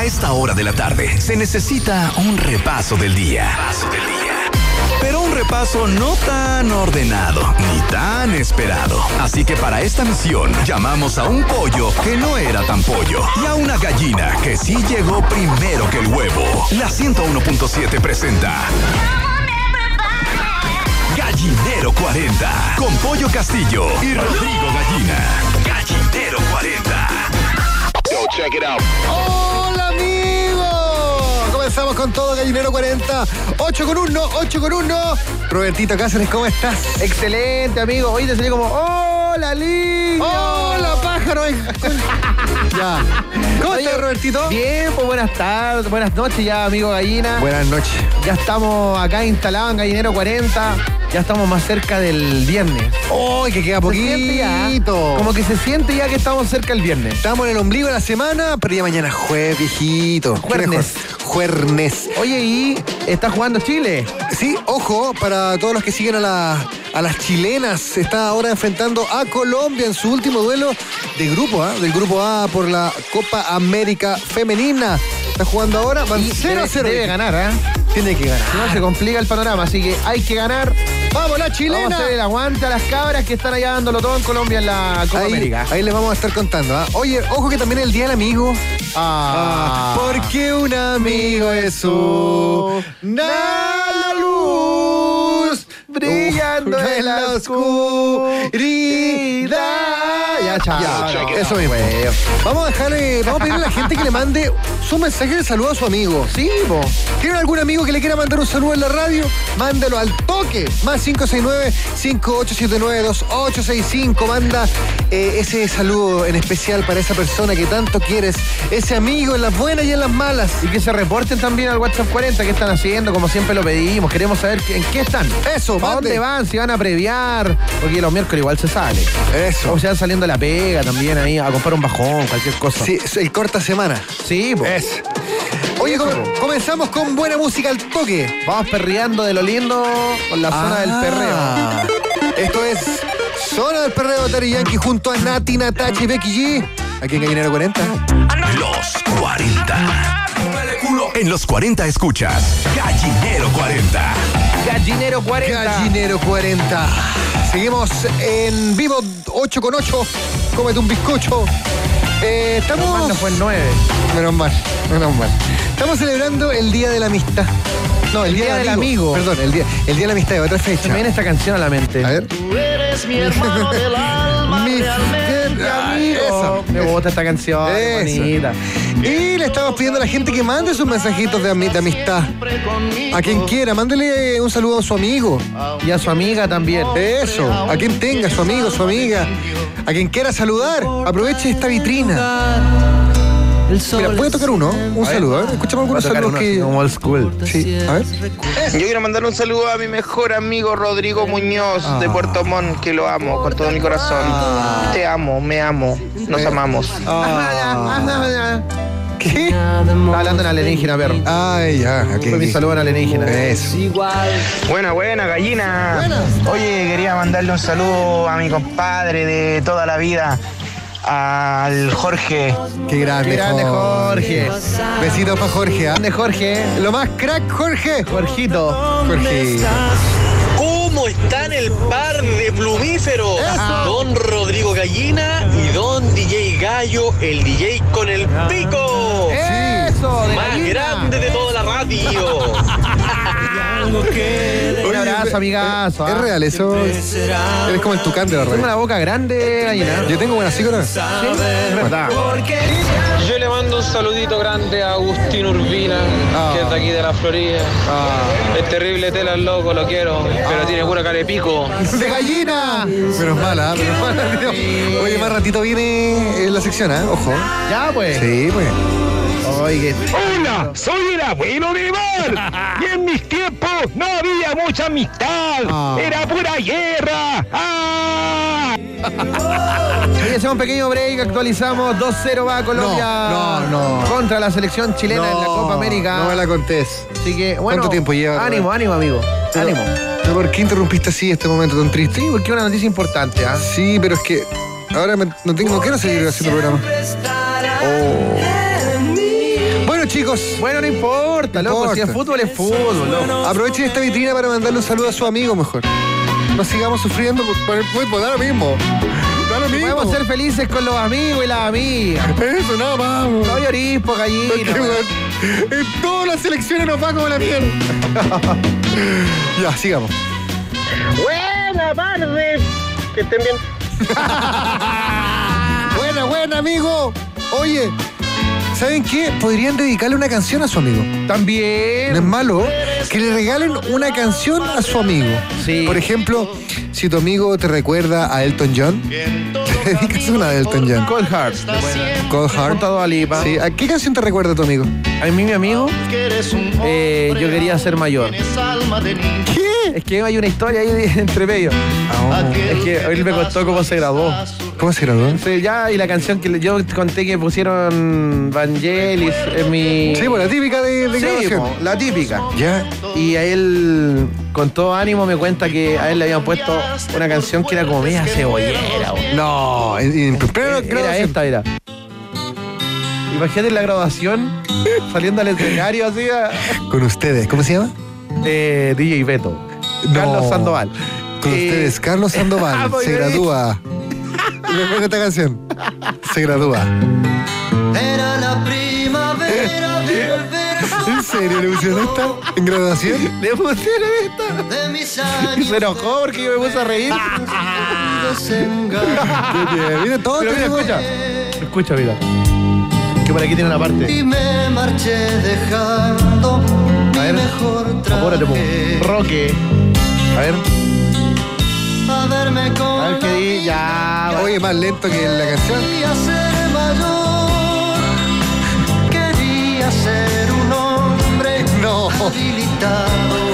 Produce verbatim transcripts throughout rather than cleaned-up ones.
A esta hora de la tarde se necesita un repaso del día. Repaso del día. Pero un repaso no tan ordenado ni tan esperado. Así que para esta misión llamamos a un pollo que no era tan pollo y a una gallina que sí llegó primero que el huevo. La ciento uno punto siete presenta Gallinero cuarenta con Pollo Castillo y Rodrigo Gallina. Gallinero cuarenta. Yo, check it out. ¡Hola, amigos! Comenzamos con todo Gallinero cuarenta. ocho con uno, ocho con uno. Robertito Cáceres, ¿cómo estás? Excelente, amigo. Hoy te salió como, ¡hola, niño! ¡Hola, pájaro! Ya. ¿Cómo Oye, estás, Robertito? Bien, pues buenas tardes, buenas noches ya, amigo Gallina. Buenas noches. Ya estamos acá instalados en Gallinero cuarenta. Ya estamos más cerca del viernes. ¡Uy, que queda Se siente ya, poquito! como que se siente ya que estamos cerca del viernes. Estamos en el ombligo de la semana, pero ya mañana jueves, viejito. ¿Qué Juernes. mejor? Juernes. Oye, ¿y está jugando Chile? Sí, ojo, para todos los que siguen a, la, a las chilenas, se está ahora enfrentando a Colombia en su último duelo de grupo, ¿eh? Del grupo A por la Copa América Femenina. Está jugando ahora, van Y cero a cero. Debe ganar, ¿eh? Tiene que ganar. Si no, se complica el panorama, así que hay que ganar. ¡Vamos, la chilena! Vamos a hacer el aguante a las cabras que están allá dándolo todo en Colombia en la Copa Ahí, América. ahí les vamos a estar contando, ¿ah? Oye, ojo que también es el Día del Amigo. Ah, Porque un amigo es una luz brillando en la oscuridad. Ya, chao. Ya, no, eso mismo. feo. Vamos a dejarle, vamos a pedirle a la gente que le mande su mensaje de saludo a su amigo. Sí, po. ¿Tienen algún amigo que le quiera mandar un saludo en la radio? Mándalo al toque. Más cinco seis nueve, cinco ocho siete nueve, dos ocho seis cinco. Manda eh, ese saludo en especial para esa persona que tanto quieres. Ese amigo en las buenas y en las malas. Y que se reporten también al WhatsApp cuarenta, qué están haciendo, como siempre lo pedimos. Queremos saber en qué están. Eso, ¿Para mande. dónde van? Si van a previar. Porque los miércoles igual se sale. Eso. O se van saliendo a la pega también ahí a comprar un bajón, cualquier cosa. Sí, es el corta semana. Sí, po. Es. Oye, Eso, com- po. comenzamos con buena música al toque. Vamos perreando de lo lindo con la zona del perreo. Ah, Esto es Zona del Perreo de Daddy Yankee junto a Nati, Natacha y Becky G. Aquí en Gallinero cuarenta. Los cuarenta. En los cuarenta escuchas Gallinero cuarenta. Gallinero cuarenta. Gallinero cuarenta. Seguimos en vivo ocho con ocho. Cómete un bizcocho. Eh, estamos... Nomás no fue el nueve. Menos mal, menos mal. Estamos celebrando el Día de la Amistad. No, el, El Día del Amigo. Perdón, el día, el día de la Amistad de otra Se fecha. me viene esta canción a la mente. A ver. Tú eres mi hermano del alma, Mi realmente Ah, amigo. eso. Me gusta esta canción, qué Eso. bonita. Y le estamos pidiendo a la gente que mande sus mensajitos de, ami- de amistad. Siempre conmigo. A quien quiera, mándele un saludo a su amigo. Y a su amiga también. Eso, a quien tenga, su amigo, su amiga. A quien quiera saludar, aproveche esta vitrina. Mira, puede tocar uno, un saludo, a ver, escuchamos algunos Va a tocar saludos uno así que... como old school. Sí, a ver. Yo quiero mandar un saludo a mi mejor amigo Rodrigo Muñoz de Puerto Montt, que lo amo con todo mi corazón. Te amo, me amo, nos Eh. amamos. Ah, ¿qué? Está hablando en alienígena, perro. Ay, ya, ok. Fue mi saludo en alienígena. Eso. Buena, buena, gallina. Oye, quería mandarle un saludo a mi compadre de toda la vida, al Jorge. Qué grande, Qué grande, Jorge. Besitos para Jorge, ¿ah? Grande Jorge. Lo más crack, Jorge. Jorgito. Jorge. ¿Cómo están el par de plumíferos? Don Rodrigo Gallina y Don D J Gallo, el D J con el pico. Eso, de Más gallina. grande de toda la radio. Un abrazo, amigazo. Es ¿ah? real, eso. Eres como el tucán de la Tengo radio. la boca grande, gallina. Yo tengo buena psicóloga. Sí, es verdad. Yo le mando un saludito grande a Agustín Urbina, Ah. que es de aquí de la Florida. Ah, Es terrible tela el loco, lo quiero, pero tiene pura carepico. ¡de gallina! Menos mala, menos mala. tío. Oye, más ratito viene en la sección, ¿ah? Ojo. Ya, pues. Sí, pues. Oye, Hola, soy el abuelo de Mar. Y en mis tiempos no había mucha amistad. Ah. Era pura guerra. ¡Ah! Oye, hacemos un pequeño break, actualizamos. dos cero va Colombia. No, no, no. Contra la selección chilena en la Copa América. No me la contés. Así que, bueno. ¿Cuánto tiempo lleva? Ánimo, ánimo, amigo. Pero- Ánimo. pero ¿por qué interrumpiste así este momento tan triste? Sí, porque es una noticia importante, ¿ah? Sí, pero es que ahora me- no, tengo, no quiero seguir haciendo programa. Oh. Bueno, chicos. Bueno, no importa, No loco. importa. Si es fútbol, es fútbol, loco. Aprovechen esta vitrina para mandarle un saludo a su amigo mejor. No sigamos sufriendo por, por el fútbol, da lo mismo. Da lo mismo. Podemos ser felices con los amigos y las amigas. Eso, nada más. No llorís, po, gallina. Porque, weón, en todas las selecciones nos va como la mierda. Ya, sigamos. Buena tarde. Que estén bien. Buena, buena, amigo. Oye, ¿saben qué? Podrían dedicarle una canción a su amigo. También. No es malo que le regalen una canción a su amigo. Sí. Por ejemplo, si tu amigo te recuerda a Elton John, le dedicas una de Elton John. Cold Heart. Cold Heart. Junto a Dua Lipa. Sí. ¿A qué canción te recuerda a tu amigo? A mí, mi amigo, eh, yo quería ser mayor. ¿Qué? Es que hay una historia ahí de- entre medio. Es que él me contó cómo se graduó. ¿Cómo se graduó? Sí, ya, y la canción que le- yo conté que pusieron Vangelis en mi... Sí, pues la típica de, de Sí, graduación. po, la típica. Ya. Y a él, con todo ánimo, me cuenta que a él le habían puesto una canción que era como media cebollera. Bo. No, en, en plena Era graduación. esta, era. Imagínate la graduación, saliendo al escenario así, a- Con ustedes, ¿cómo se llama? eh, D J Beto. No. Carlos Sandoval. Con Eh, ustedes, Carlos Sandoval Muy se bien. gradúa. Y me pongo esta canción. Se gradúa. Era la primavera del verano ¿En serio le pusieron esta? ¿En graduación? Le pusieron esta. de mis Y años. se enojó porque yo me puse a reír. Oye, mira, todo Pero mira, tenemos- escucha. Escucha, mira. Que por aquí tiene una parte. Y me marché dejando mi A ver, mejor apúrate, po. traje. Roque. A ver, A verme con a ver qué di. Ya. Oye, más lento que la canción. Quería ser mayor, quería ser un hombre No. habilitado.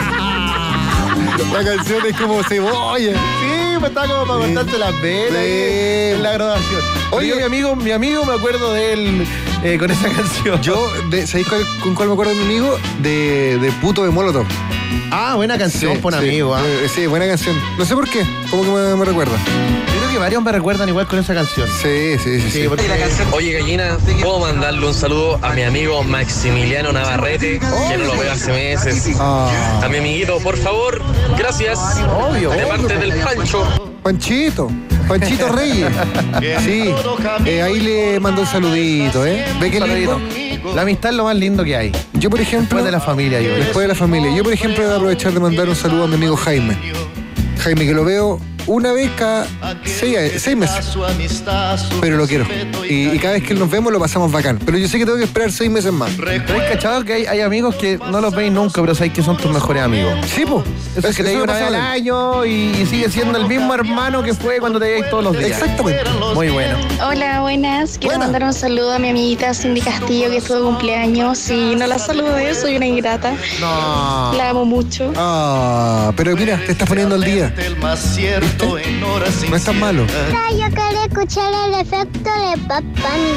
La canción es como cebolla. Sí, me estaba como para Sí. cortarse las venas Sí. ahí en la graduación. Oye. Oye, mi amigo, mi amigo me acuerdo de él eh, con esa canción. Yo, de, ¿sabéis cuál- con cuál me acuerdo de mi amigo? De, de Puto de Molotov. Ah, buena canción, por sí, amigo. ¿ah? eh, Sí, buena canción. No sé por qué, como que me, me recuerda. Yo creo que varios me recuerdan igual con esa canción. Sí, sí, sí. sí. porque- Oye, gallina, ¿puedo mandarle un saludo a mi amigo Maximiliano Navarrete, que no lo veo hace meses? Ah, A mi amiguito, por favor, gracias. Obvio, De obvio. parte del Pancho. Panchito, Panchito Reyes. Sí, eh, ahí le mandó un saludito, ¿eh? ¿Ve qué lindo? Saludito. La amistad es lo más lindo que hay. Yo, por ejemplo. Después de la familia, yo. Después de la familia. Yo, por ejemplo, voy a aprovechar de mandar un saludo a mi amigo Jaime. Jaime, que lo veo una vez cada seis, seis meses. Su amistad, su Pero lo quiero. respeto Y, y cada vez que nos vemos lo pasamos bacán. Pero yo sé que tengo que esperar seis meses más. Pero hay cachado que hay, hay amigos que no los veis nunca, pero sabéis que son tus mejores amigos. Sí, po. Eso es que te digo una vez al año y sigue siendo el mismo hermano que fue cuando te veis todos los días. Exactamente. Muy bueno. Hola, buenas. Quiero Buena. mandar un saludo a mi amiguita Cindy Castillo, que es su cumpleaños. Y no la saludé, soy una ingrata. No. La amo mucho. Ah, pero mira, te estás poniendo al día. el más cierto en horas No es tan malo. Yo quería escuchar el efecto de Bad Bunny.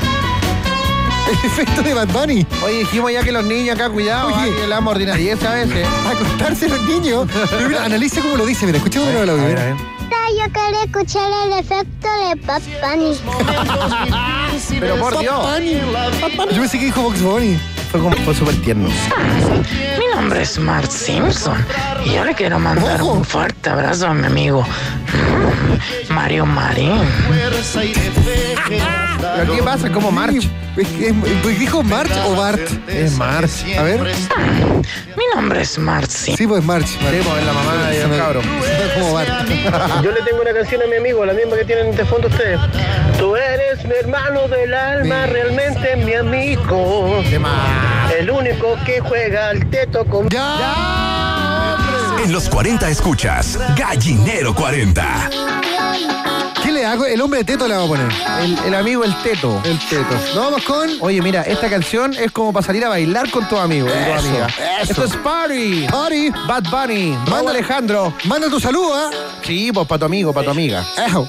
El efecto de Bad Bunny. Oye, dijimos ya que los niños acá, cuidado, Oye. ah, que la ordinariedad a veces. Acostarse los niños. Pero mira, analiza cómo lo dice. Mira, escuchemos de nuevo el A audio. ver, a ver. Yo quería escuchar el efecto de Bad Bunny. Pero por Dios. Yo pensé que dijo Box Bunny. Fue, como- fue súper tierno. Mi nombre es Mark Simpson y yo le quiero mandar Ojo. un fuerte abrazo a mi amigo mm, Mario Marín. fuerza y de fe que nos da Pero ¿qué pasa? Como March. Es que es- pues, ¿dijo March o Bart? Es March. A ver. Mi nombre es Mark Simpson. Sí, pues March. Sí, pues es la mamá de Se un me- cabro. se me como Bart. Yo le tengo una canción a mi amigo, la misma que tienen de fondo ustedes. Tú eres mi hermano del alma, realmente mi amigo. De más. El único que juega al teto con... ¡Ya! En los cuarenta escuchas Gallinero cuarenta. ¿Qué le hago? El hombre de teto le vamos a poner. El, el amigo el teto. El teto. Nos vamos con. Oye, mira, esta canción es como para salir a bailar con tus amigos y tu Eso, amiga. eso. Esto es Party. Party. Bad Bunny. Raúl Manda- Alejandro. Manda tu saludo, ¿ah? Sí, pues para tu amigo, para tu amiga. Ejo.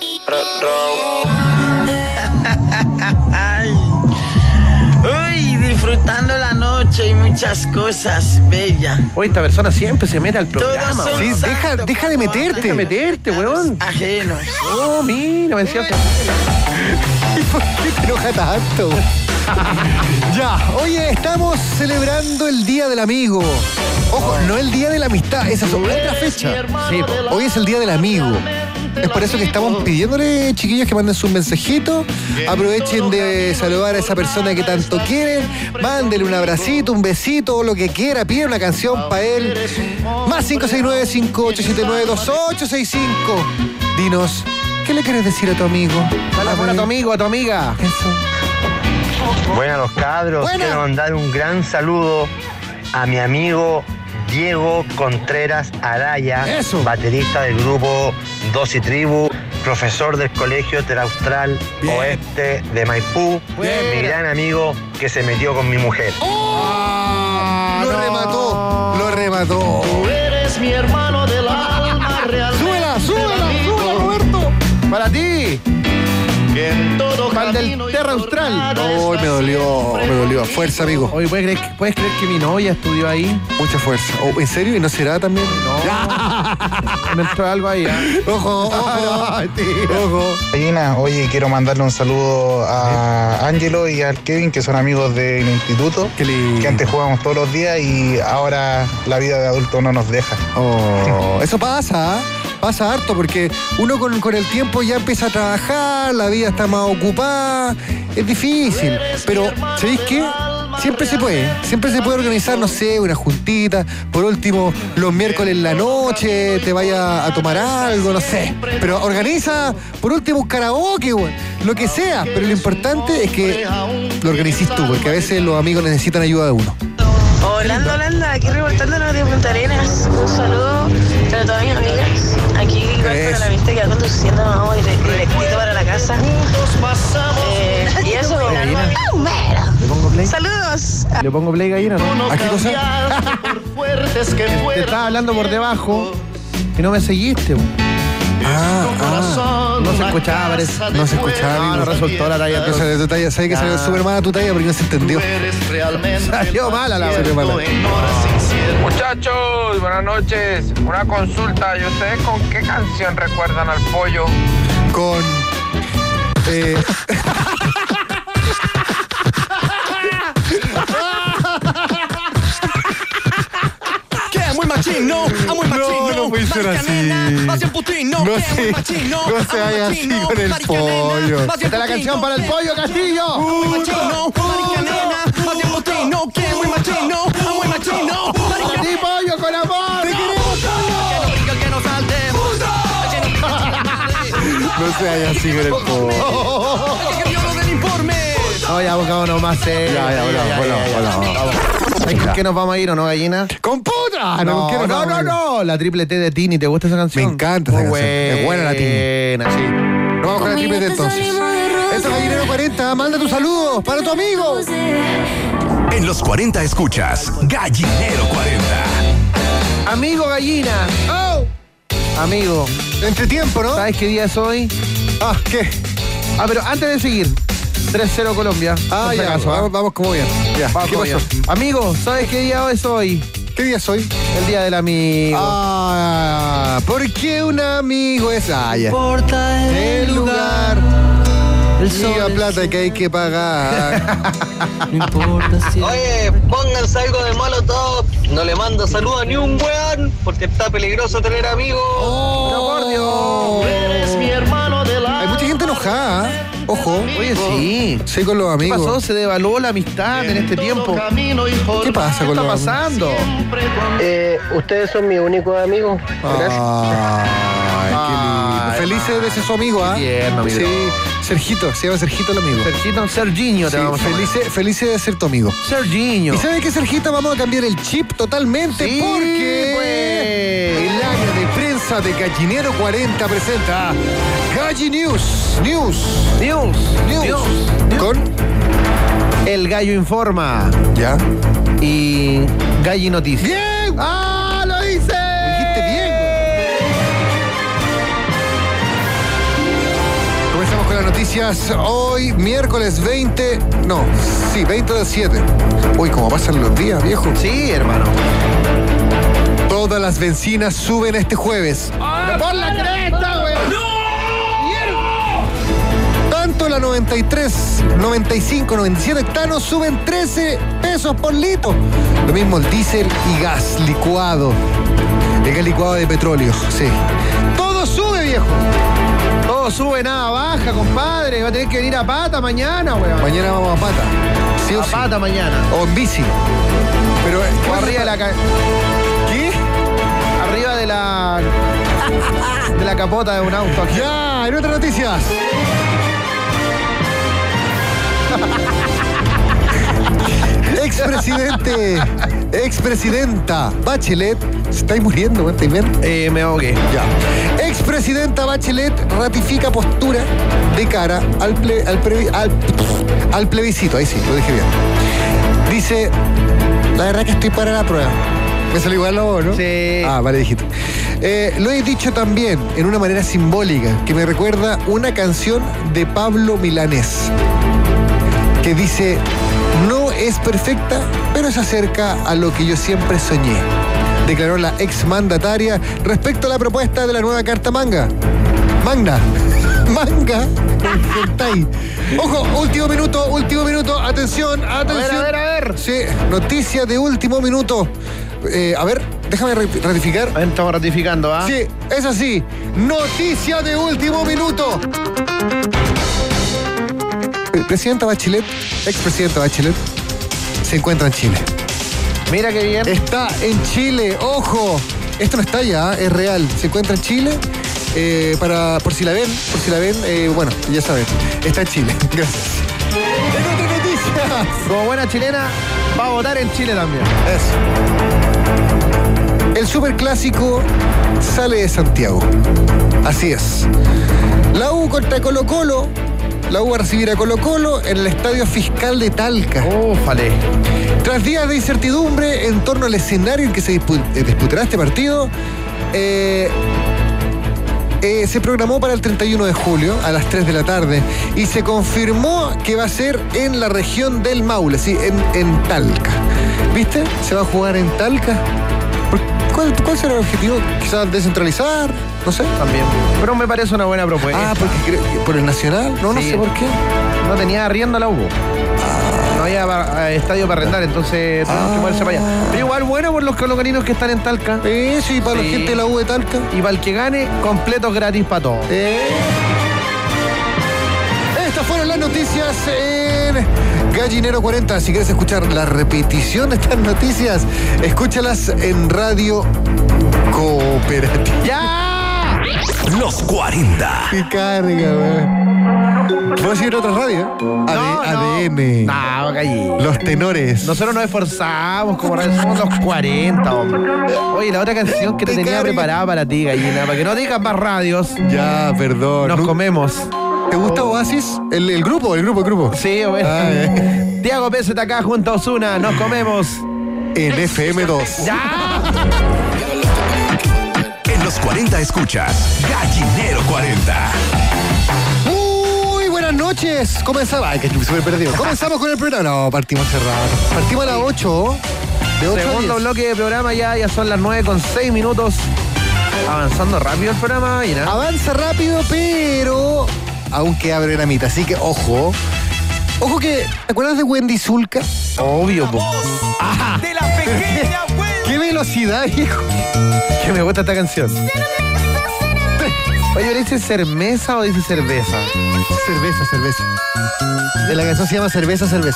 Uy, disfrutando la noche y muchas cosas bellas. Oye, esta persona siempre se mete al programa. Todos son Sí, santos deja, deja de como meterte. Deja meterte, weón. ajenos. Oh, mira, me decía. ¿Por qué te enoja tanto? Ya, oye, estamos celebrando el Día del Amigo. Ojo, no el Día de la Amistad, esa es otra fecha. Sí, hoy es el Día del Amigo. Es por eso que estamos pidiéndole, chiquillos, que manden sus mensajitos. Aprovechen de saludar a esa persona que tanto quieren. Mándenle un abracito, un besito, lo que quiera. Pide una canción para él. Más cinco seis nueve, cinco ocho siete nueve, dos ocho seis cinco. Dinos, ¿qué le quieres decir a tu amigo? Dale amor a tu amigo, a tu amiga. Eso. Buenas los cabros. Buena. Quiero mandar un gran saludo a mi amigo Diego Contreras Araya, Eso. baterista del grupo Dos y Tribu, profesor del Colegio Teraustral Bien. Oeste de Maipú, Bien. mi gran amigo que se metió con mi mujer. ¡Oh! Lo no. remató, lo remató. Tú eres mi hermano del alma real. ¡Súbela, súbela, súbela, Roberto! Para ti. Que en todo Para el del camino y Terra Austral. jornada Oh, me dolió, me dolió. Fuerza, amigo. Oye, ¿puedes creer, que- ¿puedes creer que mi novia estudió ahí? Mucha fuerza. Oh, ¿en serio? ¿Y no será también? No. Me entró algo ahí, ¿eh? Ojo, ojo. Ojo. Gallina, oye, quiero mandarle un saludo a Ángelo y al Kevin, que son amigos del instituto, Qué lindo. que antes jugábamos todos los días y ahora la vida de adulto no nos deja. Oh, eso pasa, ¿eh? Pasa harto porque uno con, con el tiempo ya empieza a trabajar, la vida está más ocupada, es difícil. Pero, ¿sabéis qué? Siempre se puede, siempre se puede organizar, no sé, una juntita, por último, los miércoles en la noche, te vaya a tomar algo, no sé. Pero organiza, por último, un karaoke, güey, lo que sea. Pero lo importante es que lo organices tú, porque a veces los amigos necesitan ayuda de uno. Holanda, Holanda, aquí reportándonos de Punta Arenas. Un saludo para todas mis amigas. Aquí igual para la vista que va conduciendo, vamos directito para la casa. Eh, y eso, ¿Le pongo play? saludos. ¿Le pongo play, gallina? ¿No? ¿A qué cosa? Te estaba hablando por debajo y no me seguiste. bo. Ah, ah. No se escuchaba, parece. No se escuchaba, No, no amigo. resultó la talla. No salió tu talla, sabes que salió Ah. súper mala tu talla porque no se entendió. Salió mala la Salió mala. Muchachos, buenas noches. Una consulta. ¿Y ustedes con qué canción recuerdan al pollo? Con. Eh, Muy machino, ah, muy machino. no, no puede ser así. No se, no se haga así con el pollo. Esta es la canción para el pollo, Castillo. Muy machino, maricanena, más bien putino, que muy machino, ah, muy machino. Sí, pollo, con amor. ¡Te queremos, pollo! Que no salte, No se haga así con el pollo. que vio lo del informe. No, ya, pongámonos más serios. Ya, ya, hola, hola, hola, hola. ¿Sabes con qué nos vamos a ir o no, gallina? ¡Con puta! No, ¿con qué nos no, vamos no, a ir? no. La triple T de Tini. ¿Te gusta esa canción? Me encanta esa Muy canción. Es buena la Tini. buena, sí. Nos vamos con la triple T entonces. Esto es Gallinero cuarenta. Manda tus saludos para tu amigo. En los cuarenta escuchas Gallinero cuarenta. Amigo gallina. ¡Oh! Amigo. Entre tiempo, ¿no? ¿Sabes qué día es hoy? Ah, ¿qué? Ah, pero antes de seguir. tres cero Colombia. Ah, por si ya, acaso, vamos, ¿ah? vamos como bien. Ya, Vamos ¿qué como pasó? bien. Amigo, ¿sabes qué día es hoy? ¿Qué día es hoy? El día del amigo. Ah, porque un amigo es. Ah, ya. importa El lugar. el Siga plata que hay que pagar. No importa si Oye, pónganse algo de Molotov. No le mando saludos a ni un weón, porque está peligroso tener amigos. ¡Oh! por Dios! eres mi hermano del alma. Hay mucha gente enojada. ¿eh? Ojo. Oye, sí. Sí, con los ¿Qué amigos. pasó? Se devaluó la amistad en este tiempo. ¿Qué pasa ¿Qué con está los pasando? Eh, ustedes son mis únicos amigos. Gracias. Ay, qué lindo. Ay, Felices de ser su amigo, ¿ah? Tierno, amigo. Sí, Sergito, se llama Sergito el amigo. Sergito, Serginho te Sí, vamos a llamar. felices, felices de ser tu amigo. Serginho. ¿Y sabes qué, Sergito? Vamos a cambiar el chip totalmente Sí, porque pues. el área de prensa de Gallinero cuarenta presenta Galli News. News. News. News. News. Con. El Gallo Informa. Ya. Y Galli Noticias. ¡Bien! ¡Ah, lo hice! Lo dijiste bien. Comenzamos con las noticias hoy, miércoles veinte. No, sí, veinte del siete. Uy, cómo pasan los días, viejo. Sí, hermano. Todas las bencinas suben este jueves. ¡Por la cresta, güey! Tanto Coca-Cola noventa y tres, noventa y cinco, noventa y siete octanos suben trece pesos por litro. Lo mismo el diésel y gas licuado. El gas licuado de petróleo, sí. Todo sube, viejo. Todo sube, nada baja, compadre. Va a tener que venir a pata mañana, weón. Mañana vamos a pata. Sí o a sí. pata mañana. O en bici. Pero o arriba de la... Ca... ¿Qué? Arriba de la... de la capota de un auto. Aquí. Ya, en otras noticias. Expresidente, expresidenta Bachelet. ¿Se estáis muriendo, ¿estáis bien? Eh, me ahogué. Ya. Expresidenta Bachelet ratifica postura de cara al, ple, al, pre, al, al plebiscito. Ahí sí, lo dije bien. Dice, la verdad que estoy para la prueba. Me salió igual la voz, ¿no? Sí. Ah, vale, dijiste. Eh, lo he dicho también en una manera simbólica que me recuerda una canción de Pablo Milanés que dice, no es perfecta, pero se acerca a lo que yo siempre soñé, declaró la exmandataria respecto a la propuesta de la nueva Carta Manga. Manga. Manga. Ojo, último minuto, último minuto. Atención, atención. A ver, a ver, a ver. Sí, noticia de último minuto. Eh, a ver, déjame ratificar. A ver, estamos ratificando, ¿ah? Sí, es así. Noticia de último minuto. Presidenta Bachelet, expresidenta Bachelet, se encuentra en Chile. Mira qué bien. Está en Chile, ojo. Esto no está allá, es real. Se encuentra en Chile. Eh, para, por si la ven, por si la ven, eh, bueno, ya saben. Está en Chile. Gracias. En otra noticia. Como buena chilena, va a votar en Chile también. Eso. El superclásico sale de Santiago. Así es. La U contra Colo Colo. La U va a recibir a Colo Colo en el Estadio Fiscal de Talca. Ófale. Tras días de incertidumbre en torno al escenario en que se dispu- eh, disputará este partido, eh, eh, se programó para el treinta y uno de julio a las tres de la tarde y se confirmó que va a ser en la región del Maule, sí, en, en Talca. ¿Viste? Se va a jugar en Talca. ¿Cuál, ¿Cuál será el objetivo? Quizás descentralizar, no sé. También. Pero me parece una buena propuesta. Ah, porque por el Nacional. No, sí. No sé por qué. No tenía arriendo la U. Ah. No había eh, estadio para arrendar, entonces tuvimos ah. que moverse para allá. Pero igual bueno por los colocaninos que están en Talca. Eso, y para sí. la gente de la U de Talca. Y para el que gane, completos gratis para todos. Eh. Estas fueron las noticias en Gallinero cuarenta. Si quieres escuchar la repetición de estas noticias, escúchalas en Radio Cooperativa. ¡Ya! Los cuarenta. ¡Qué carga, weón! ¿Puedo decir en otra radio? No, A D, no. A D N. No, callé. Los tenores. Nosotros nos esforzamos como radio, somos los cuarenta, hombre. Oye, la otra canción que te tenía carga. preparada para ti, gallina, para que no digas más radios. Ya, perdón. Nos no. comemos. ¿Te gusta Oasis? ¿El, el grupo? ¿El grupo? ¿El grupo? Sí, bueno. Ah, eh. Tiago P Z acá junto a Ozuna. Nos comemos. En F M dos. ¡Ya! En los cuarenta escuchas Gallinero cuarenta. Muy buenas noches. Comenzamos. Ay, que estoy súper perdido. Comenzamos con el programa. No, partimos cerrado. Partimos a las ocho. De ocho Segundo bloque de programa ya, ya son las nueve con seis minutos. Avanzando rápido el programa, Gallina. Avanza rápido, pero aún queda programita, así que ojo. Ojo que, ¿te acuerdas de Wendy Zulka? Obvio, po. Ajá. De la pequeña Wendy. ¡Qué velocidad, hijo! Que me gusta esta canción. Oye, ¿dice cerveza o dice cerveza? Cerveza, cerveza. De la canción se llama Cerveza, Cerveza.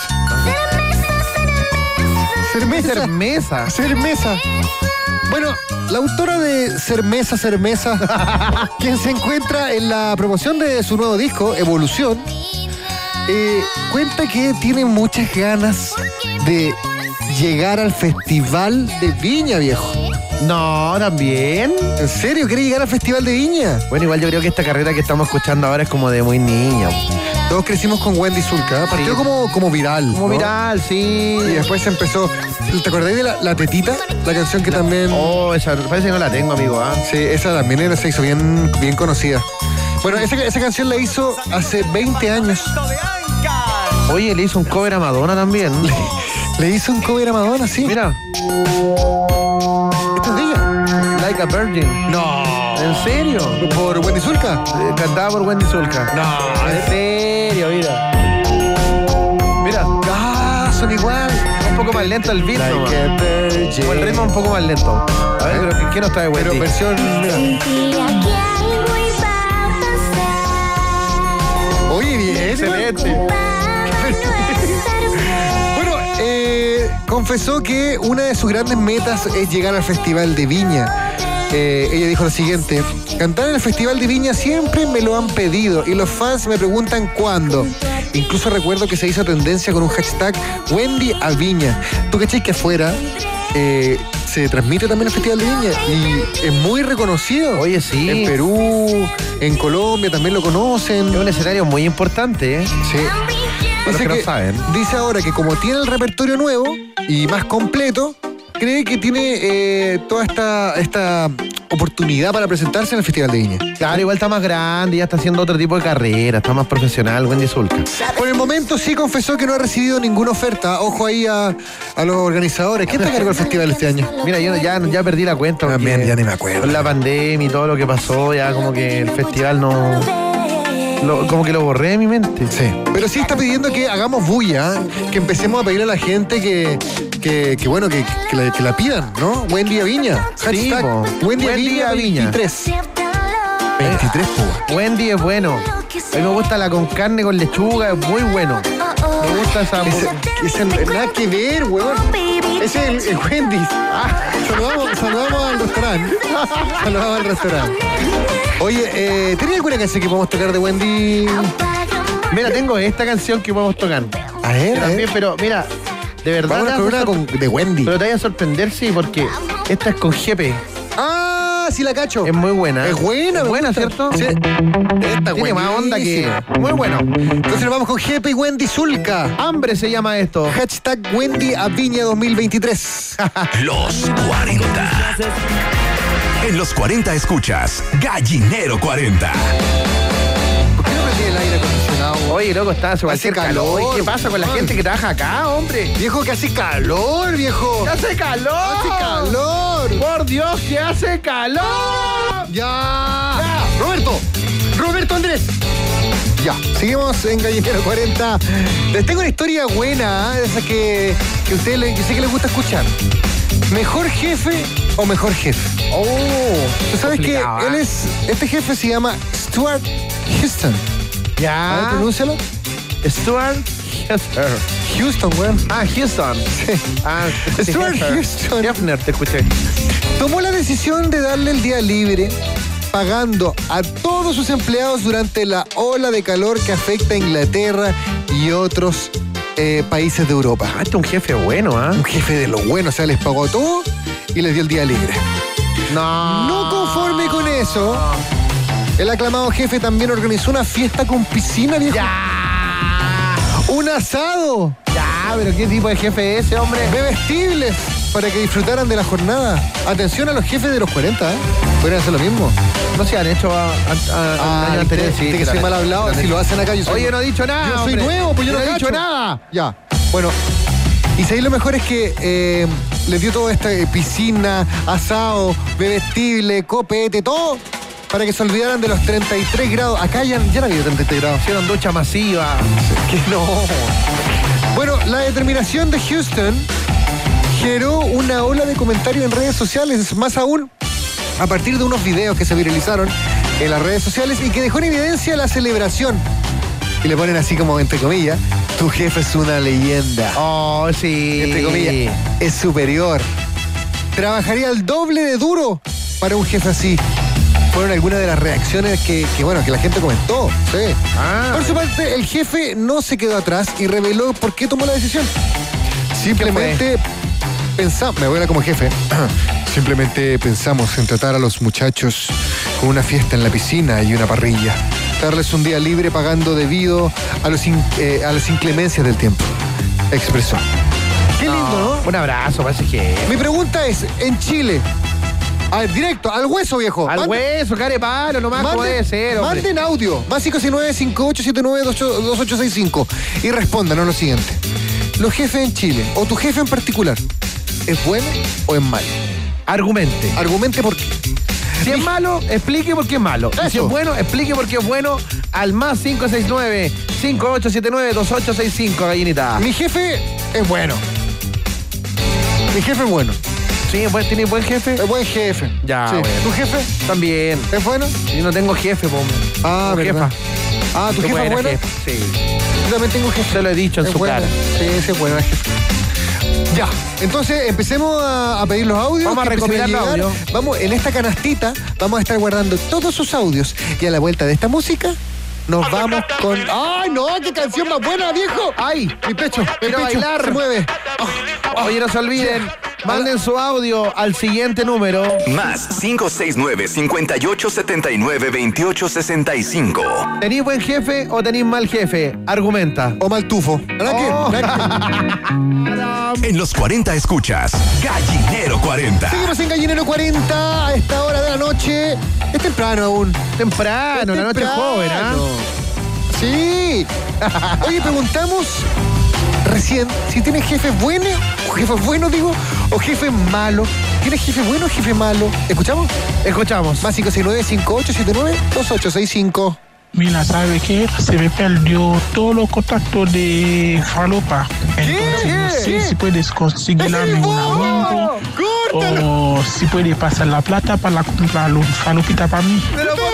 Cerveza. Cerveza. Cerveza. Bueno, la autora de Cermesa, Cermesa, quien se encuentra en la promoción de su nuevo disco, Evolución, eh, cuenta que tiene muchas ganas de llegar al Festival de Viña, viejo. No, también. ¿En serio? ¿Quiere llegar al Festival de Viña? Bueno, igual yo creo que esta carrera que estamos escuchando ahora es como de muy niña. Todos crecimos con Wendy Zulka, ¿eh? Partió sí. como, como viral. Como ¿no? viral, sí. Y después se empezó. ¿Te acordáis de la, la Tetita? La canción que también. Oh, esa parece que no la tengo, amigo. ¿eh? Sí, esa también era, se hizo bien, bien conocida. Bueno, esa, esa canción la hizo hace veinte años. Oye, le hizo un cover a Madonna también. Le, le hizo un cover a Madonna, sí. Mira. Esta es de ella. Like Like a Virgin. No. ¿En serio? ¿Por Wendy Zulka? Eh, cantada por Wendy Zulka. No, en serio, mira. Mira. Ah, son igual. Un poco más lento el beat, Like ¿no? a virgin. O el ritmo un poco más lento. A ver, pero ¿qué, qué nos trae Wendy? Pero versión... mira. Oye, bien. Excelente. Bueno, eh, confesó que una de sus grandes metas es llegar al Festival de Viña. Eh, ella dijo lo siguiente: cantar en el Festival de Viña siempre me lo han pedido y los fans me preguntan cuándo. Incluso recuerdo que se hizo tendencia con un hashtag Wendy a Viña. ¿Tú cachai que afuera eh, se transmite también el Festival de Viña? Y es muy reconocido. Oye, sí. En Perú, en Colombia también lo conocen. Es un escenario muy importante, ¿eh? Sí. Para los que no saben. Dice ahora que como tiene el repertorio nuevo y más completo, cree que tiene eh, toda esta, esta oportunidad para presentarse en el Festival de Viña. Claro, igual está más grande, ya está haciendo otro tipo de carrera, está más profesional, Wendy Zulka. Por el momento sí confesó que no ha recibido ninguna oferta. Ojo ahí a, a los organizadores. ¿Quién te cargó el festival este año? Mira, yo ya, ya perdí la cuenta. También, ya ni me acuerdo. Con la pandemia y todo lo que pasó, ya como que el festival no... Lo, como que lo borré de mi mente. Sí. Pero sí está pidiendo que hagamos bulla, que empecemos a pedirle a la gente que, que, que bueno, que, que, la, que la pidan, ¿no? Wendy a Viña. Sí, po. Wendy, Wendy a Viña, a Viña. veintitrés. veintitrés, po. Wendy es bueno. A mí me gusta la con carne, con lechuga, es muy bueno. Me gusta esa... Ese, ese, nada que ver, weón. Ese es el, el Wendy's. Ah, saludamos, saludamos al restaurante. Saludamos al restaurante. Oye, eh, ¿tenés alguna canción que podemos tocar de Wendy? Mira, tengo esta canción que podemos tocar. A ver, a ver. Pero mira, de verdad... Vamos a una con, de Wendy. Pero te vaya a sorprender, sí, porque esta es con Jepe. Ah, sí la cacho. Es muy buena. Es buena, es buena, gusta. ¿cierto? Sí. Esta tiene más onda que... Muy bueno. Entonces vamos con Jepe y Wendy Zulka. Hambre se llama esto. Hashtag Wendy a Viña dos mil veintitrés. Los cuarenta. En los cuarenta escuchas Gallinero cuarenta. ¿Por qué no prendí el aire acondicionado? Oye, loco, está hace cualquier calor. calor. ¿Qué pasa con la gente que trabaja acá, hombre? Viejo, que hace calor, viejo. ¡Que hace calor! ¡Hace calor! ¡Por Dios, que hace calor! ¡Ya! ya. ¡Roberto! ¡Roberto Andrés! Ya, seguimos en Gallinero cuarenta. Les tengo una historia buena, ¿eh? Esa que, que a ustedes le, yo sé que les gusta escuchar. ¿Mejor jefe o mejor jefe? Oh, tú sabes que él es. Este jefe se llama Stuart Houston. Ya. A ver, pronúncialo. Stuart Houston. Houston, weón. Ah, Houston. Sí. Ah, Stuart Houston. Hefner, te escuché. Tomó la decisión de darle el día libre, pagando a todos sus empleados durante la ola de calor que afecta a Inglaterra y otros eh, países de Europa. Ah, este es un jefe bueno, ¿ah? ¿eh? Un jefe de lo bueno, o sea, les pagó todo y les dio el día libre. No. No conforme con eso, el aclamado jefe también organizó una fiesta con piscina, viejo. ¡Ya! ¡Un asado! Ya, pero ¿qué tipo de jefe es ese, hombre? Bebestibles para que disfrutaran de la jornada. Atención a los jefes de los cuarenta, ¿eh? Podrían hacer lo mismo. No se han hecho a, a, a, ah, año anterior. Sí, que soy mal hablado. Si lo hacen acá, yo soy... Oye, no he dicho nada, Yo soy hombre. nuevo, pues yo no, no he dicho nada. Ya, bueno. Y si ahí lo mejor es que eh, les dio toda esta eh, piscina, asado, bebestible, copete, todo, para que se olvidaran de los treinta y tres grados. Acá ya, ya no había treinta y tres grados. Hicieron ducha masiva. Que no. Bueno, la determinación de Houston generó una ola de comentarios en redes sociales, más aún a partir de unos videos que se viralizaron en las redes sociales y que dejó en evidencia la celebración. Y le ponen así como, entre comillas, tu jefe es una leyenda. Oh, sí. Entre comillas, es superior. Trabajaría el doble de duro para un jefe así. Fueron algunas de las reacciones que, que, bueno, que la gente comentó. Sí. Ah, por su parte, el jefe no se quedó atrás y reveló por qué tomó la decisión. Simplemente pensamos, me voy a como jefe, simplemente pensamos en tratar a los muchachos con una fiesta en la piscina y una parrilla. Darles un día libre pagando debido a, los in, eh, a las inclemencias del tiempo. Expresó. Qué lindo, ¿no? Un abrazo para ese jefe. Mi pregunta es, en Chile, al directo, al hueso, viejo. Al Mande, hueso, carepalo, nomás manden, puede ser, hombre. Manden audio, más cinco seis nueve, cinco ocho siete nueve, dos ocho seis cinco y respóndanos lo siguiente. Los jefes en Chile, o tu jefe en particular, ¿es bueno o es malo? Argumente. Argumente por qué. Si es malo, explique por qué es malo. Y si es bueno, explique por qué es bueno al más cinco seis nueve, cinco ocho siete nueve, dos ocho seis cinco, gallinita. Mi jefe es bueno. Mi jefe es bueno. Sí, ¿tiene buen jefe? Es buen jefe. Ya, sí. Bueno. ¿Tu jefe? También. ¿Es bueno? Yo no tengo jefe, po. Ah, tengo jefa. Ah, ¿tu jefa es buena? Jefe. Sí. Yo también tengo jefe. Se lo he dicho en es su buena. cara. Sí, ese es bueno, es jefe. Ya, entonces empecemos a, a pedir los audios. Vamos a recopilar los audios. Vamos, en esta canastita vamos a estar guardando todos sus audios. Y a la vuelta de esta música nos vamos con... ¡Ay, no! ¡Qué canción más buena, viejo! ¡Ay! Mi pecho, mi Quiero pecho bailar. se mueve. Oh, oye, no se olviden, manden su audio al siguiente número. Más cinco seis nueve, cinco ocho siete nueve, dos ocho seis cinco. ¿Tenís buen jefe o tenís mal jefe? Argumenta. O mal tufo. Oh. En los cuarenta escuchas Gallinero cuarenta. Seguimos en Gallinero cuarenta a esta hora de la noche. Es temprano aún. Temprano, es la noche es joven, ¿ah? ¿eh? Sí. Oye, preguntamos recién si tienes jefe bueno, o jefe bueno digo, o jefe malo. ¿Tienes jefe bueno o jefe malo? ¿Escuchamos? Escuchamos. Más cinco seis nueve, cinco ocho siete nueve, dos ocho seis cinco. Mira, ¿sabe qué? Se me perdió todos los contactos de Falopa. Entonces, ¿Qué? no sé ¿Qué? si puedes conseguirme un amigo. O si puedes pasar la plata para la, la, la falopita para mí. Pero por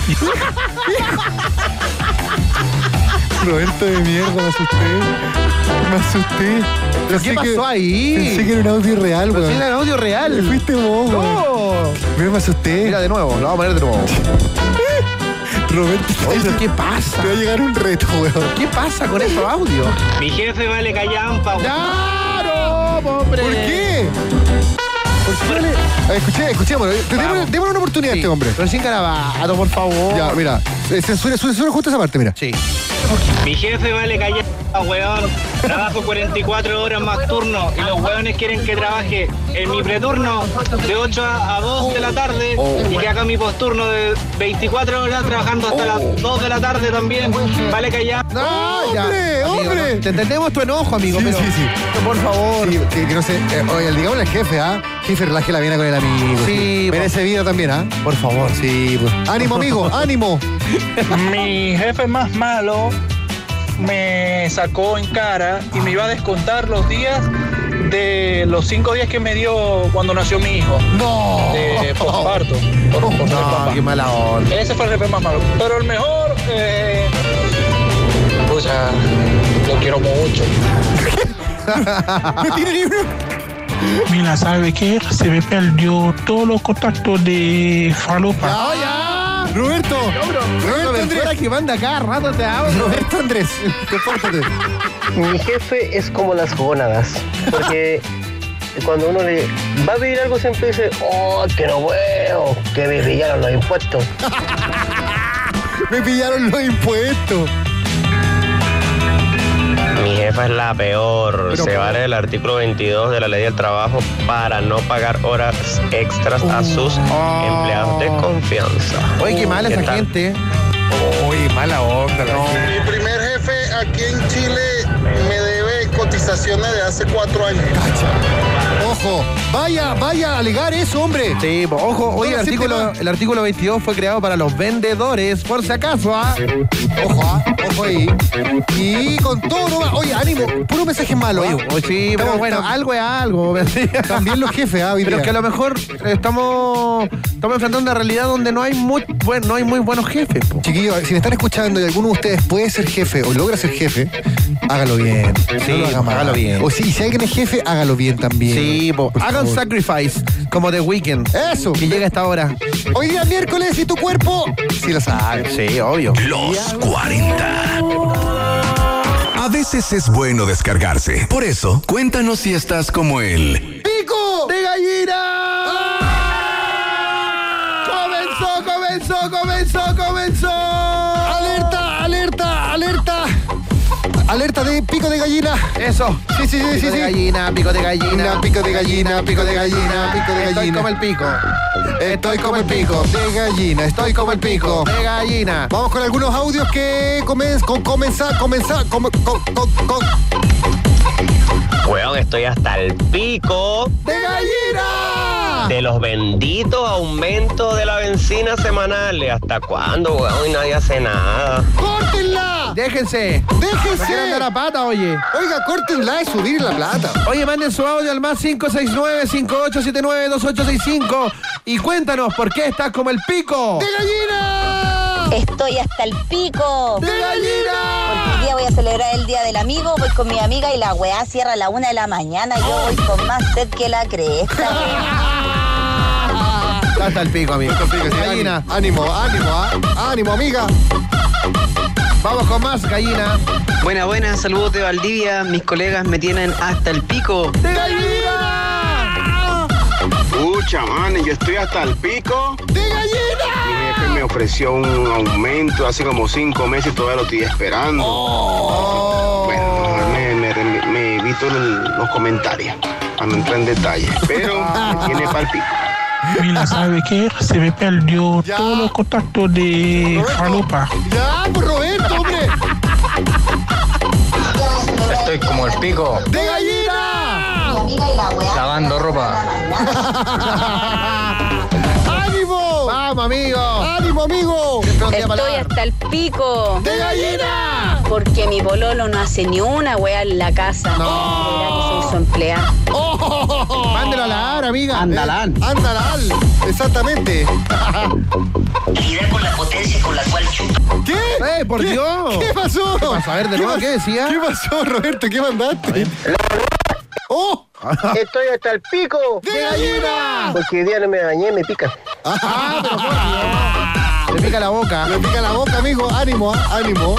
Roberto de mierda, me asusté. Me asusté. ¿Pero qué pasó que, ahí? Pensé que era un audio real, Pero weón. sí, era un audio real. Me fuiste vos, No. weón. Mira, me asusté. Mira de nuevo, lo vamos a poner de nuevo. Roberto, Oye, ¿qué pasa? te va a llegar un reto, weón. ¿Qué pasa con esos audios? Mi jefe vale callampa. ¡Claro, hombre! ¿Por qué? ¿Por qué vale? A ver, escuché, escuchémoslo. Démosle démosle una oportunidad a este hombre. Pero sin carabato, por favor. Ya, mira. eh, Censura, censura justo esa parte, mira. Sí. Mi jefe vale callampa, weón. Trabajo cuarenta y cuatro horas más turno y los weones quieren que trabaje en mi preturno de ocho a dos de la tarde y que haga mi posturno de veinticuatro horas trabajando hasta las dos de la tarde también. Vale callampa. No, ya. ¡Hombre, Amigo, hombre! no, te entendemos tu enojo, amigo, Sí, pero... sí, sí. Por favor. Sí, que, que no sé. Eh, oye, digámosle al jefe, ¿ah? Jefe, relaje la vena con el amigo. Sí, Merece vida también, ¿ah? Por favor. Sí, pues. Ánimo, amigo, ánimo. Mi jefe más malo me sacó en cara y me iba a descontar los días de los cinco días que me dio cuando nació mi hijo. No. De posparto. Por, por ser No, papá. qué mala onda. Ese fue el jefe más malo. Pero el mejor, eh, pues ya, lo quiero mucho. No tiene ni uno. Mira, ¿sabe qué? Se me perdió todos los contactos de Falopa. ¡Ya, ya! Roberto. Roberto Andrés. que manda cada rato te hablo. Roberto Andrés. Compórtate. Mi jefe es como las gónadas, porque cuando uno le va a pedir algo siempre dice, oh, que no puedo, que me pillaron los impuestos. Me pillaron los impuestos. Mi jefa es la peor. Pero, Se vale el artículo veintidós de la ley del trabajo para no pagar horas extras a sus Oh. empleados de confianza. Oye, qué mala ¿Qué esa tal? gente. Uy, mala onda. No. Mi primer jefe aquí en Chile me debe cotizaciones de hace cuatro años. Ojo, vaya, vaya a alegar eso, hombre. Sí, po, ojo, No oye, el lo acepte artículo, más. el artículo veintidós fue creado para los vendedores, por si acaso, ¿ah? Ojo, ah, ojo ahí. Y con todo, no, oye, ánimo, puro mensaje malo. Oye, ¿ah? oye, sí, pero Estamos- bueno, estamos- algo es algo. También los jefes, ah, hoy Pero es día. que a lo mejor estamos, estamos enfrentando una realidad donde no hay muy, bueno, no hay muy buenos jefes. Po. Chiquillos, si me están escuchando y alguno de ustedes puede ser jefe o logra ser jefe, hágalo bien. Sí, no lo haga mal. hágalo bien. O si, si alguien es jefe, hágalo bien también. Sí, po. Por Hagan favor. sacrifice, como The Weeknd. Eso. Que llega a esta hora. Hoy día es miércoles y tu cuerpo sí lo sabe. Sí, obvio. Los cuarenta. A veces es bueno descargarse. Por eso, cuéntanos si estás como él. ¡Pico! ¡De gallina! ¡Comenzó, comenzó, comenzó, comenzó! ¡Alerta, alerta, alerta! Alerta de pico de gallina. Eso. Sí, sí, sí, Pico sí. de sí. gallina, pico de gallina. Pico de gallina, pico de gallina, pico de Estoy gallina. como el pico. Estoy como el pico de gallina, estoy como el pico. De gallina. Vamos con algunos audios que comen, con, comenzar, comenzar, com, com, com, com. Weón, estoy hasta el pico ¡de gallina! de los benditos aumentos de la benzina semanales. ¿Hasta cuándo, weón? Y nadie hace nada. ¡Córtenla! Déjense. ¡Déjense! ¡Quieren dar la pata, oye! Oiga, córtenla y subir la plata. Oye, manden su audio al más cinco seis nueve, cinco ocho siete nueve, dos ocho seis cinco y cuéntanos por qué estás como el pico. ¡De gallina! Estoy hasta el pico. ¡De gallina! Porque hoy día voy a celebrar el Día del Amigo, voy con mi amiga y la weá cierra a la una de la mañana y yo voy con más sed que la cresta. Hasta el pico, amigo. Gallina. Ánimo, ánimo, ¿ah? Ánimo, amiga. Vamos con más, gallina. Buena, buena, saludos de Valdivia. Mis colegas me tienen hasta el pico. ¡De gallina! Pucha, man, yo estoy hasta el pico. ¡De gallina! Mi jefe me ofreció un aumento hace como cinco meses y todavía lo estoy esperando. Oh. Bueno, me, me, me, me evito el, los comentarios para no entrar en detalle. Pero me tiene pa'l pico. Mira, ¿sabe qué? Se me perdió ya. todos los contactos de Roberto. Falopa. Ya, pues Roberto, hombre. Estoy como el pico. ¡De gallina! Lavando ropa. ¡Ánimo! ¡Vamos, amigo! ¡Ánimo, amigo! Estoy hasta el pico. ¡De gallina! Porque mi pololo no hace ni una weá en la casa. No. Verá que soy su empleada. Oh. Mándelo a la ara, amiga. Andalán. Andalán, exactamente. Mira con la potencia con la cual chupa. ¿Qué? ¡Eh, por ¿Qué? Dios! ¿Qué pasó? ¿Qué pasó? A ver, de nuevo, pas- ¿qué decía? ¿Qué pasó, Roberto? ¿Qué mandaste? ¡Oh! Estoy hasta el pico. ¡De gallina! Porque hoy día no me bañé, me pica. Ah, pero por Dios. Le pica la boca. Me pica la boca, amigo. Ánimo, ¿ah? Ánimo.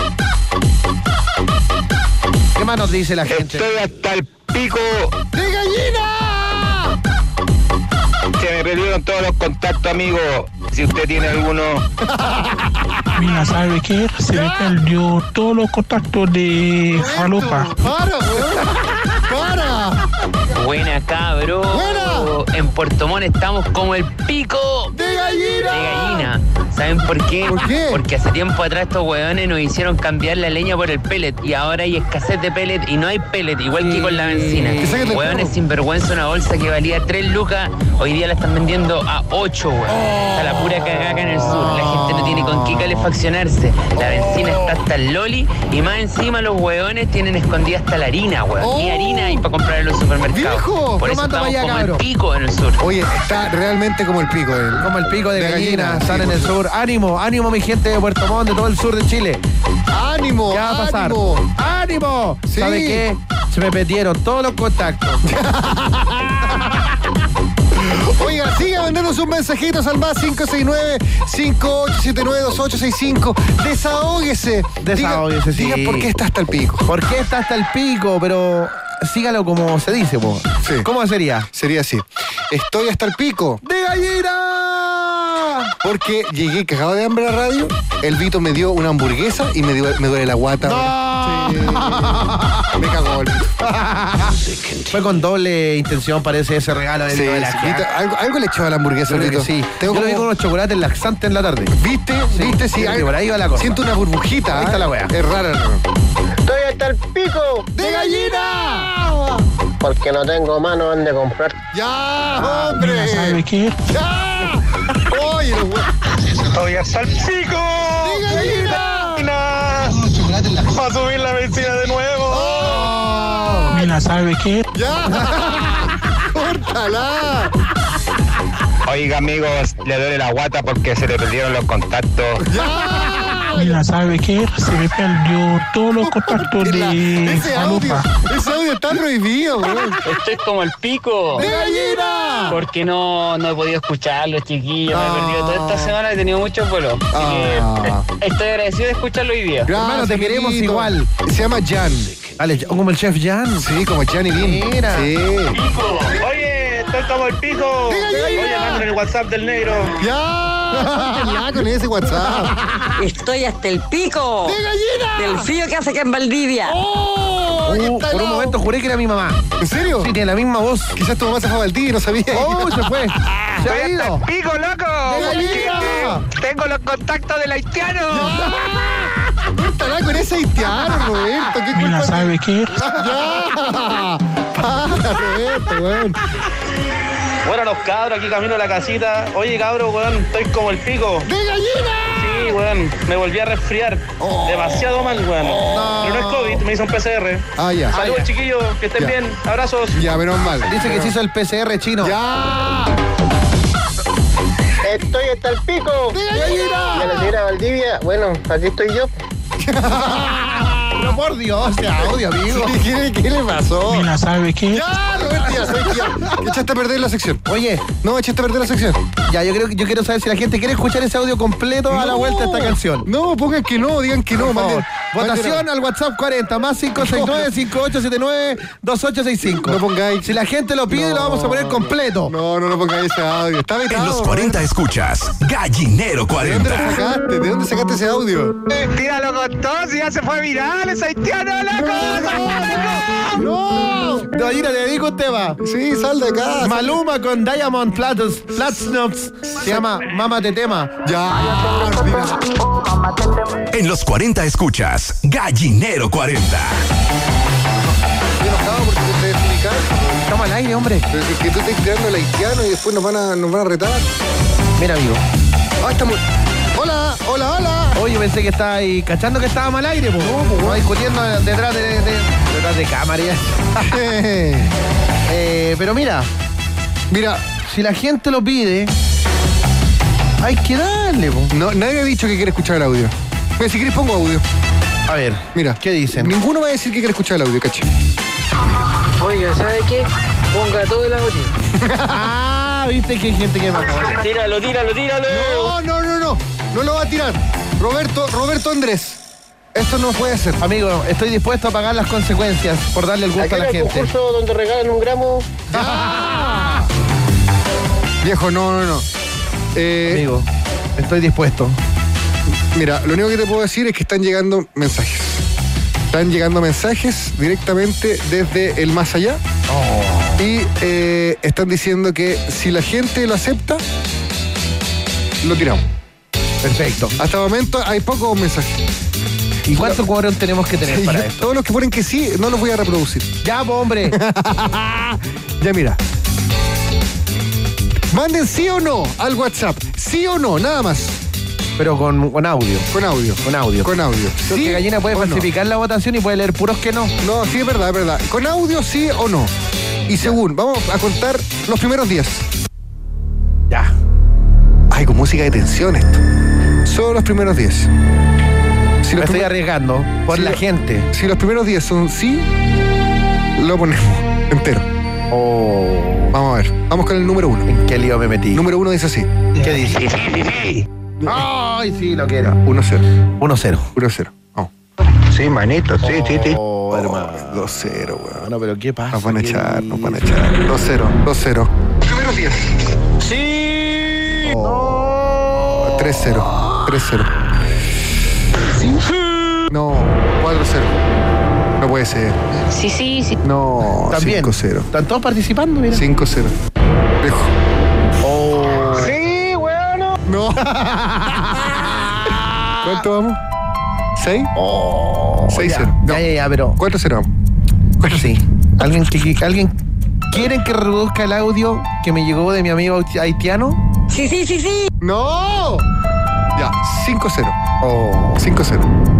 ¿Qué más nos dice la gente? Estoy hasta el pico. ¡De gallina! Se me perdieron todos los contactos, amigo. Si usted tiene alguno. Mira, ¿sabe qué? Se me perdió todos los contactos de Falopa. ¡Para, weón! ¡Para! Buena, cabro. Buena. En Puerto Montt estamos como el pico ¡De gallina! de gallina. ¿Saben por qué? ¿Por qué? Porque hace tiempo atrás estos hueones nos hicieron cambiar la leña por el pellet y ahora hay escasez de pellet y no hay pellet, igual que con la benzina. Que saquen del Hueones carro. sinvergüenza, una bolsa que valía tres lucas, hoy día la están vendiendo a ocho, hueón. Oh. Está la pura cagaca en el sur. La gente no tiene con qué calefaccionarse. La benzina está hasta el loli y más encima los hueones tienen escondida hasta la harina, hueón. Oh. Ni harina hay para comprar en los supermercados. ¡Viejo! Por No eso manda estamos para allá, como cabro. el pico en el sur. Oye, está realmente como el pico. él. Como el pico de, De gallina, gallina, están sí, en el por sur. Ánimo, ánimo, mi gente de Puerto Montt, de todo el sur de Chile. ¡Ánimo! ¿Qué va a pasar? ¡Ánimo! ¡Ánimo! Sí. ¿Sabe qué? Se me perdieron todos los contactos. Oiga, siga mandándonos un mensajitos al más cinco seis nueve, cinco ocho siete nueve, dos ocho seis cinco. Desahóguese. Desahóguese, diga, sí. Diga por qué está hasta el pico. ¿Por qué está hasta el pico? Pero sígalo como se dice, po. Sí. ¿Cómo sería? Sería así. Estoy hasta el pico. ¡De gallina! Porque llegué cagado de hambre a la radio, el Vito me dio una hamburguesa y me, dio, me duele la guata. ¡No! Sí. Me cagó el Vito. Fue con doble intención, parece, ese regalo del Sí, de la sí, crack. Vito, algo, algo le echaba a la hamburguesa, Yo creo que Vito. sí. Tengo Yo lo vi como- con unos chocolates laxantes en la tarde. ¿Viste? ¿Viste? Sí, creo que algo- por ahí va la cosa. Siento una burbujita. Ahí está ¿eh? la wea. Es rara. Estoy hasta el pico. ¡De gallina! Porque no tengo mano donde comprar. ¡Ya, hombre! Mira, ¿sabe qué? ¡Ya! ¡Oye, los hue- Estoy hasta el pico. ¡De gallina! Va a subir la benzina de nuevo. ¡Oh! Mira, ¿sabe qué? ¡Ya! ¡Córtala! Oiga, amigos, le duele la guata porque se le perdieron los contactos. ¡Ya! Mira, ¿sabe qué? Se me perdió todos los contactos La- de ese audio, Falopa. ese audio está prohibido, weón. Estoy como el pico. ¡De gallina! Porque no, no he podido escucharlos, chiquillos. Me he Ah. perdido toda esta semana, he tenido muchos vuelos. Así Ah. que eh, estoy agradecido de escucharlo hoy día. Gracias, Hermano, te queremos amiguito. igual. Se llama Jan. Dale, como el chef Jan. Sí, como Jan y Bean. Mira. Sí. Oye, estoy como el pico. ¡De gallina! Oye, mándame el WhatsApp del negro. ¡Ya! Córtenla con ese WhatsApp. Estoy hasta el pico. ¡De gallina! Del frío que hace aquí en Valdivia. ¡Oh! Uh, ¡Está por un helado! momento juré que era mi mamá. ¿En serio? Sí, tiene la misma voz. Quizás tu mamá se fue a Valdivia y no sabía. ¡Oh, se fue! ¡Se ha ido! ¡Pico, loco! ¡De gallina! Tengo los contactos del haitiano. Córtala con ese haitiano, Roberto. ¿Qué Mira, culpa ¿sabe qué? ¡Ya! ¡Para! Roberto, weón. Bueno, los cabros, aquí camino a la casita. Oye, cabros, weón, estoy como el pico. ¡De gallina! Sí, weón, me volví a resfriar. Oh. Demasiado mal, weón. No. Pero no es COVID, me hizo un P C R. Ah, ya. Saludos, Ah, ya. chiquillos, que estén Ya. bien. Abrazos. Ya, menos mal. Dice que se hizo el P C R chino. ¡Ya! Estoy hasta el pico. ¡De gallina! Y a la señora Valdivia, bueno, aquí estoy yo. Pero por Dios, ese audio, amigo. ¿Qué, qué le pasó? Mira, ¿sabe qué? Ya, Roberto, ya, soy ya. Echaste a perder la sección. Oye, No, echaste a perder la sección. ya, yo creo que yo quiero saber si la gente quiere escuchar ese audio completo a la No. vuelta de esta canción. No, pongan que no, digan que no. Por favor. manden- Votación manden al WhatsApp cuarenta más cinco seis nueve, cinco ocho siete nueve, dos ocho seis cinco. No pongáis. Si la gente lo pide, lo vamos a poner completo. No, no, no pongáis ese audio. Está vetado. En los cuarenta escuchas Gallinero ¿De dónde lo cuarenta. sacaste? ¿De dónde sacaste ese audio? Tíralo con todo, si ya se fue viral, es haitiano la cosa. ¡No! Gallina, te dedico un tema. Sí, sal de acá. Maluma con Diamond Platinums, Platinums. Se llama Mámate Tema. Ya, mira. En los cuarenta escuchas Gallinero cuarenta. Estoy enojado porque te estoy explicando. Estamos al aire, hombre. Pero es que tú estás creando el haitiano y después nos van a, nos van a retar. Mira, amigo. Ah, estamos. Hola, hola, hola. Oye, pensé que estaba ahí cachando que estábamos al aire, pues. No, pues, discutiendo detrás de, de- detrás de cámara. ya. Eh, pero mira, Mira, si la gente lo pide, hay que darle, po. no, nadie ha dicho que quiere escuchar el audio. Mira, si quieres pongo audio. A ver, Mira. ¿qué dicen? Ninguno va a decir que quiere escuchar el audio, caché. Oiga, ¿sabe qué? Ponga todo el audio. Ah, viste que hay gente que me acuerda. Tíralo, tíralo, tíralo. No, no, no, no. No lo va a tirar. Roberto, Roberto Andrés. Esto no puede ser. Amigo, estoy dispuesto a pagar las consecuencias por darle el gusto Aquí a la era el gente. concurso donde regalan un gramo. Viejo, no, no, no. Eh, Amigo, estoy dispuesto. Mira, lo único que te puedo decir es que están llegando mensajes. Están llegando mensajes directamente desde el más allá. Oh. Y eh, están diciendo que si la gente lo acepta, lo tiramos. Perfecto. Hasta el momento hay pocos mensajes. ¿Y cuánto cuadrón tenemos que tener Sí, para yo- esto? Todos los que ponen que sí, no los voy a reproducir. Ya, po, hombre. Ya mira. Manden sí o no al WhatsApp. Sí o no, nada más. Pero con, con audio. Con audio. Con audio. Con audio. Porque ¿Sí Gallina puede o no? falsificar la votación y puede leer puros que no. No, sí, es verdad, es verdad. Con audio, sí o no. Y según, vamos a contar los primeros días. Ya. Ay, con música de tensión esto. Solo los primeros días. Si Me los, estoy primer- arriesgando por Sí, la lo- gente. si los primeros días son sí, lo ponemos entero. Oh. Vamos a ver. Vamos con el número uno. ¿En qué lío me metí? Número uno dice así. ¿Qué dice? Ay, sí, lo quiero. uno cero. uno cero. uno cero. Vamos. Sí, manito, sí, sí, sí. Oh, hermano. dos cero, weón. No, pero ¿qué pasa? Nos van a ¿Qué echar, dice? nos van a echar. dos cero, dos cero. Primeros días. Sí. tres cero, tres cero. No, cuatro cero. No puede ser. Sí, sí, sí. No, También. cinco cero. Están todos participando, mira. cinco cero. Dejo. Oh. Sí, bueno. No. ¿Cuánto vamos? ¿seis? Oh. seis ya. cero. No. Ya, ya, ya, pero. cuatro cero vamos. Sí. ¿Alguien, que, que- ¿Alguien quieren que reduzca el audio que me llegó de mi amigo haitiano? Sí, sí, sí, sí. ¡No! Ya, cinco cero. Oh. cinco cero.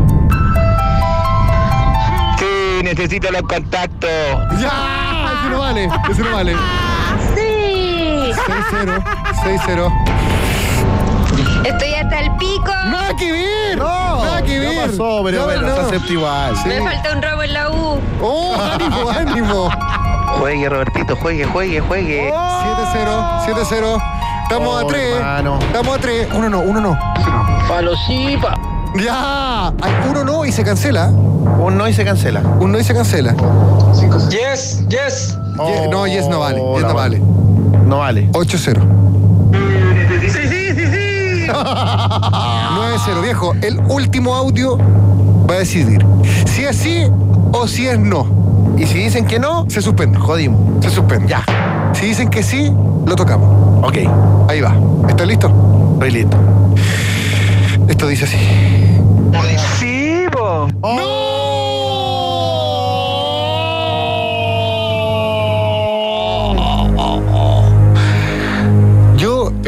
Sí, necesito los contactos. ¡Ya! Ese no vale, ese no vale. Sí. seis cero, seis cero. Estoy hasta el pico. ¡Nada que ver! No, ¡Nada que ver! ya pasó, pero No, bueno, no. se acepta igual. Sí. Me falta un robo en la U. ¡Oh, ánimo, ánimo! Juegue, Robertito, juegue, juegue, juegue. siete cero, siete cero. Estamos Oh, a tres. hermano. Estamos a tres. Uno no, uno no. Palosipa. ¡Ya! Hay uno no y se cancela. Un no y se cancela. Un no y se cancela. Yes, yes. Ye- no, yes no vale. Yes no no vale. No vale. ocho cero. Sí, sí, sí, sí. nueve cero, viejo. El último audio va a decidir si es sí o si es no. Y si dicen que no, Se suspende. jodimos. Se suspende. Ya. Si dicen que sí, lo tocamos. Ok. Ahí va. ¿Estás listo? Estoy listo. Esto dice así. Sí, po.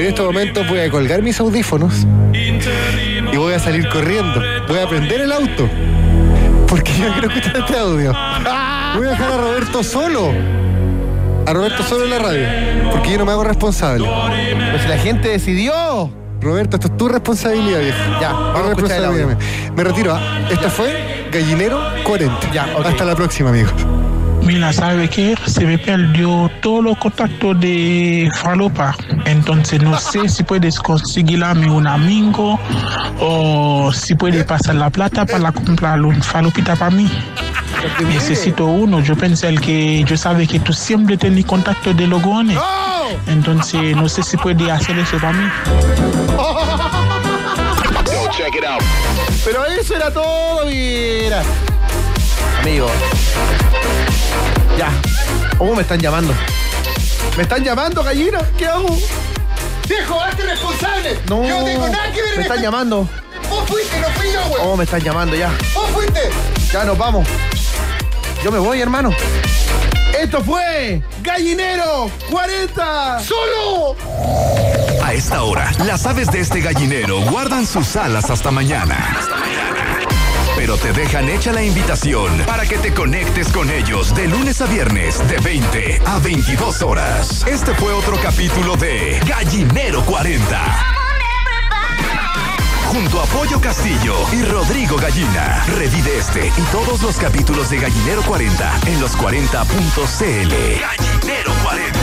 en estos momentos voy a colgar mis audífonos y voy a salir corriendo. Voy a prender el auto. Porque yo quiero escuchar este audio. Voy a dejar a Roberto solo. A Roberto solo en la radio. Porque yo no me hago responsable. Pero si la gente decidió. Roberto, esto es tu responsabilidad, viejo. Ya, vamos a escuchar el audio. Me retiro. ¿ah? Esto fue Gallinero cuarenta. Ya, okay. Hasta la próxima, amigo. Mira, ¿sabe qué? Se me perdió todos los contactos de Falopa. Entonces no sé si puedes conseguirme un amigo o si puedes pasar la plata para comprar un falopita para mí. Necesito uno. Yo pensé que yo sabía que tú siempre tenés contacto de los gones. Entonces no sé si puedes hacer eso para mí. Pero eso era todo, mira. Amigo. Ya. Oh, me están llamando. ¿Me están llamando, gallina? ¿Qué hago? ¡Viejo, hazte responsable! No. Yo no tengo nada que ver en Me están esto. llamando. Vos fuiste, no fui yo, güey. Oh, me están llamando ya. Vos fuiste. Ya nos vamos. Yo me voy, hermano. Esto fue Gallinero cuarenta. ¡Solo! A esta hora, las aves de este gallinero guardan sus alas hasta mañana. Pero te dejan hecha la invitación para que te conectes con ellos de lunes a viernes de veinte a veintidós horas. Este fue otro capítulo de Gallinero cuarenta. Junto a Pollo Castillo y Rodrigo Gallina. Revive este y todos los capítulos de Gallinero cuarenta en los cuarenta punto c l. Gallinero cuarenta.